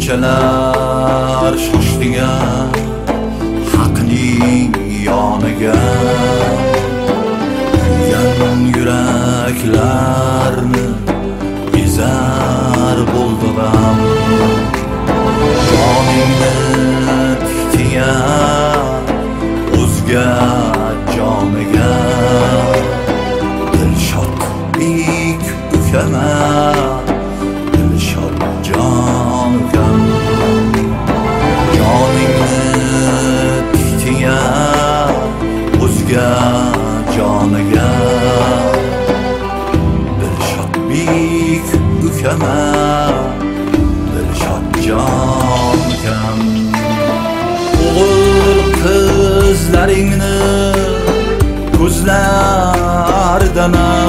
Shunchalar shoshdiga haqning yoniga, kuygan yuraklarni ezar bo'ldi g'am. Joningni tiktiya o'zga joniga, Dilshodbek ukama, Dilshod jon ukam. Joningni tiktiya o'zga joniga, Dilshodbek ukama, Dilshod jon ukam. O'g'il qizlaringni ko'zlaridanam,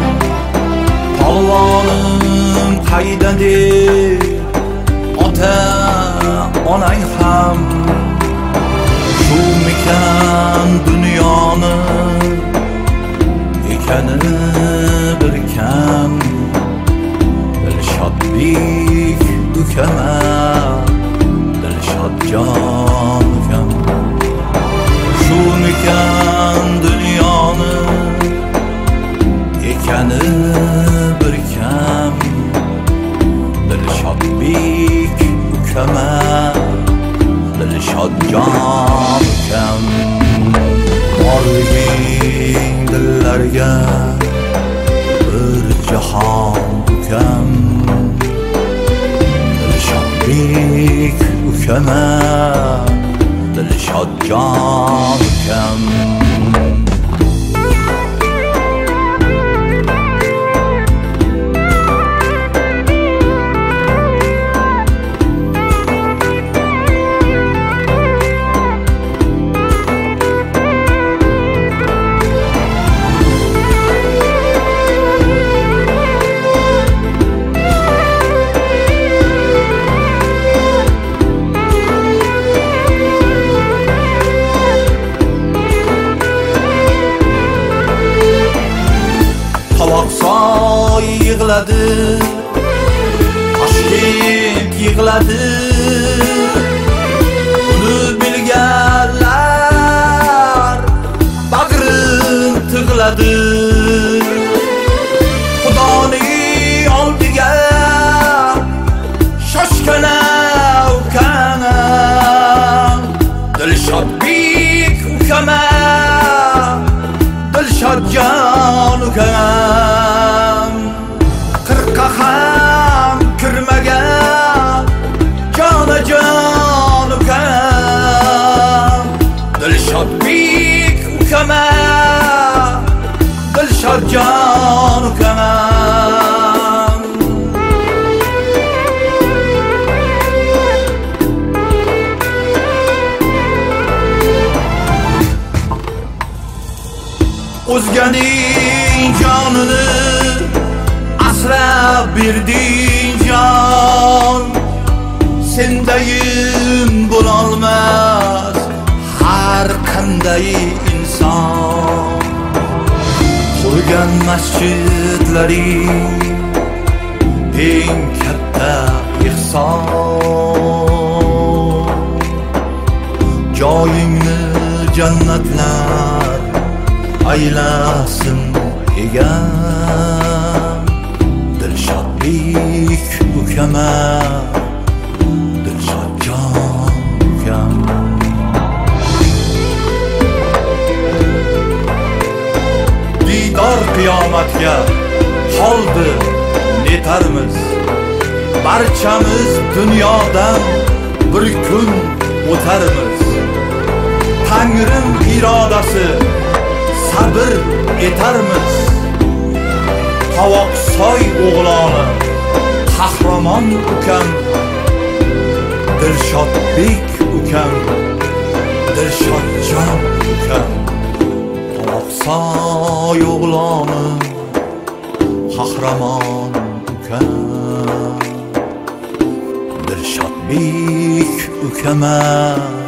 polvonim qayda deb ota onang ham, shumikan dunyoni ekanini bir kam. Dilshodbek ukama, Dilshod jon ukam. Shumikan dunyoni ekani bir kam. Dilshodbek ukama, Dilshod jon ukam. Borliging dillarga bir jahon ukam. Dilshodbek ukama, Dilshod jon ukam. Tovoqsoy yig'ladi, Toshkent yig'ladi, uni bilganlar bag'rin tig'ladi. Xudoning oldiga shoshgana ukana, Dilshodbek ukama, Dilshod jon ukam. Qirqqa ham kirmagan jonajon ukam. Dilshodbek ukama, Dilshod jon ukam. O'zganing jonini asrab berding jon, sendayim bo'lolmas har qanday inson. Qurgan masjidlaring eng katta ihson. Joyingni jannatlar aylasin egam. Dilshodbek ukama, Dilshod jon ukam. Diydor qiyomatga qoldi netarmiz, barchamiz dunyodan bir kun o'tarmiz. Tangrim irodasi sabr etarmiz. Tovoqsoy o'g'loni qahramon ukam, Dilshodbek ukam, Dilshod jon ukam. Tovoqsoy o'g'loni qahramon ukam, Dilshodbek ukama,